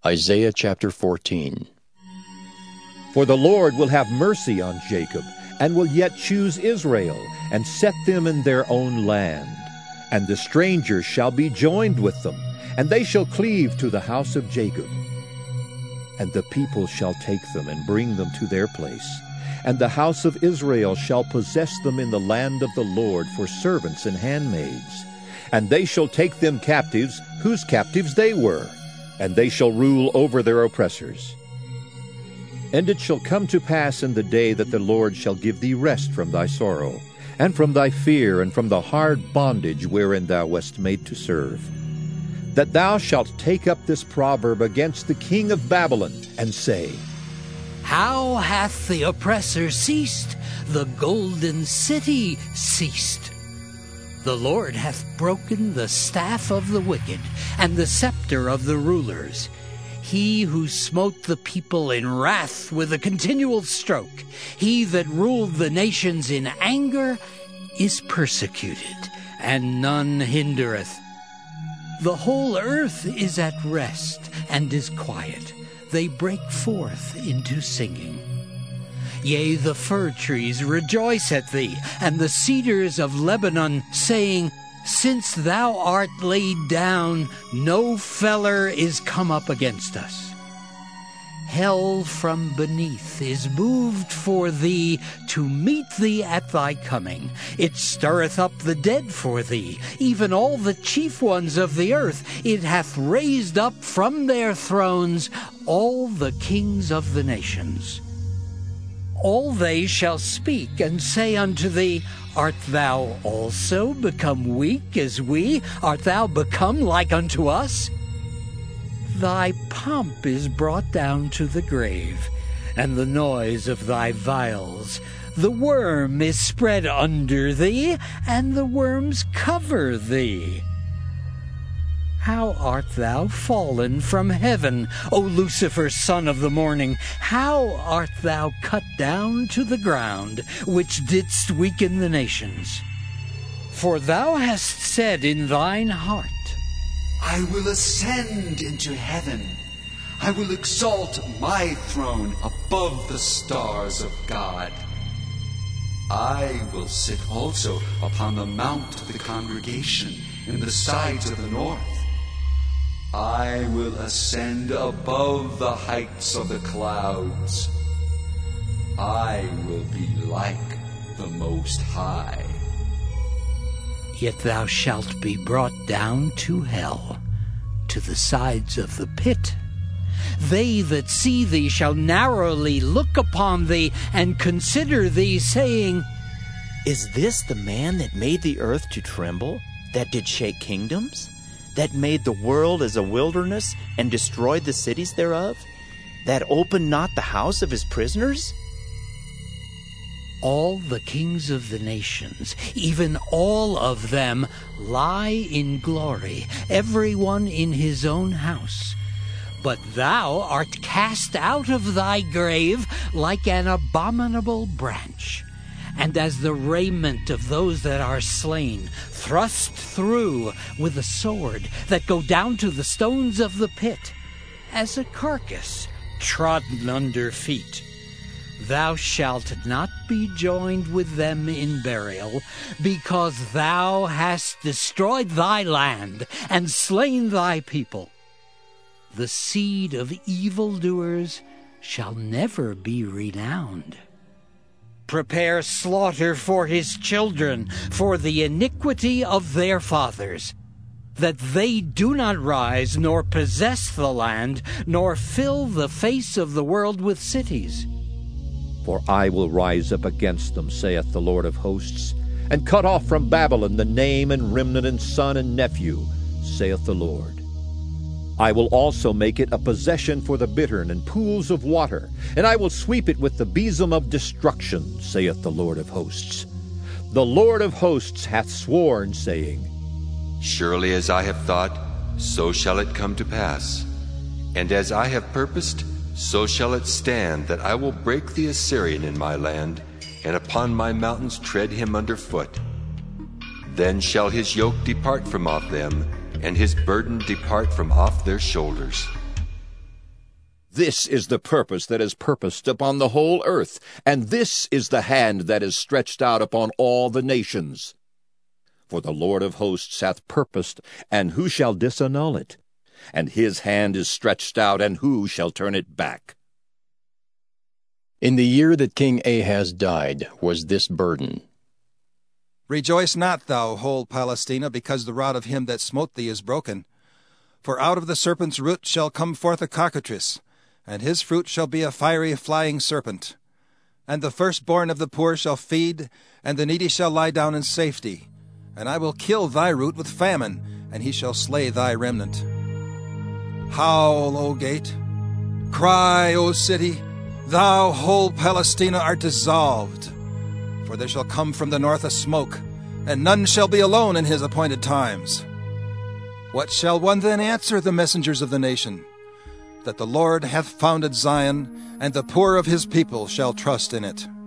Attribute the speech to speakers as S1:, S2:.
S1: Isaiah chapter 14.
S2: For the Lord will have mercy on Jacob, and will yet choose Israel, and set them in their own land. And the strangers shall be joined with them, and they shall cleave to the house of Jacob. And the people shall take them and bring them to their place, and the house of Israel shall possess them in the land of the Lord for servants and handmaids. And they shall take them captives, whose captives they were, and they shall rule over their oppressors. And it shall come to pass in the day that the Lord shall give thee rest from thy sorrow, and from thy fear, and from the hard bondage wherein thou wast made to serve, that thou shalt take up this proverb against the king of Babylon, and say,
S3: How hath the oppressor ceased? The golden city ceased. The Lord hath broken the staff of the wicked, and the scepter of the rulers. He who smote the people in wrath with a continual stroke, he that ruled the nations in anger, is persecuted, and none hindereth. The whole earth is at rest, and is quiet. They break forth into singing. Yea, the fir trees rejoice at thee, and the cedars of Lebanon, saying, Since thou art laid down, no feller is come up against us. Hell from beneath is moved for thee to meet thee at thy coming. It stirreth up the dead for thee, even all the chief ones of the earth. It hath raised up from their thrones all the kings of the nations. All they shall speak and say unto thee, Art thou also become weak as we? Art thou become like unto us? Thy pomp is brought down to the grave, and the noise of thy viols. The worm is spread under thee, and the worms cover thee. How art thou fallen from heaven, O Lucifer, son of the morning? How art thou cut down to the ground, which didst weaken the nations? For thou hast said in thine heart,
S4: I will ascend into heaven. I will exalt my throne above the stars of God. I will sit also upon the mount of the congregation in the sides of the north. I will ascend above the heights of the clouds. I will be like the Most High.
S3: Yet thou shalt be brought down to hell, to the sides of the pit. They that see thee shall narrowly look upon thee, and consider thee, saying,
S5: Is this the man that made the earth to tremble, that did shake kingdoms? That made the world as a wilderness, and destroyed the cities thereof? That opened not the house of his prisoners?
S3: All the kings of the nations, even all of them, lie in glory, every one in his own house. But thou art cast out of thy grave like an abominable branch, and as the raiment of those that are slain, thrust through with a sword, that go down to the stones of the pit, as a carcass trodden under feet. Thou shalt not be joined with them in burial, because thou hast destroyed thy land, and slain thy people. The seed of evildoers shall never be renowned. Prepare slaughter for his children, for the iniquity of their fathers, that they do not rise, nor possess the land, nor fill the face of the world with cities.
S2: For I will rise up against them, saith the Lord of hosts, and cut off from Babylon the name and remnant and son and nephew, saith the Lord. I will also make it a possession for the bittern and pools of water, and I will sweep it with the besom of destruction, saith the Lord of hosts. The Lord of hosts hath sworn, saying,
S6: Surely as I have thought, so shall it come to pass. And as I have purposed, so shall it stand, that I will break the Assyrian in my land, and upon my mountains tread him under foot. Then shall his yoke depart from off them, and his burden depart from off their shoulders.
S2: This is the purpose that is purposed upon the whole earth, and this is the hand that is stretched out upon all the nations. For the Lord of hosts hath purposed, and who shall disannul it? And his hand is stretched out, and who shall turn it back?
S1: In the year that King Ahaz died was this burden.
S7: Rejoice not, thou whole Palestina, because the rod of him that smote thee is broken. For out of the serpent's root shall come forth a cockatrice, and his fruit shall be a fiery flying serpent. And the firstborn of the poor shall feed, and the needy shall lie down in safety. And I will kill thy root with famine, and he shall slay thy remnant. Howl, O gate! Cry, O city! Thou whole Palestina art dissolved. For there shall come from the north a smoke, and none shall be alone in his appointed times. What shall one then answer the messengers of the nation? That the Lord hath founded Zion, and the poor of his people shall trust in it.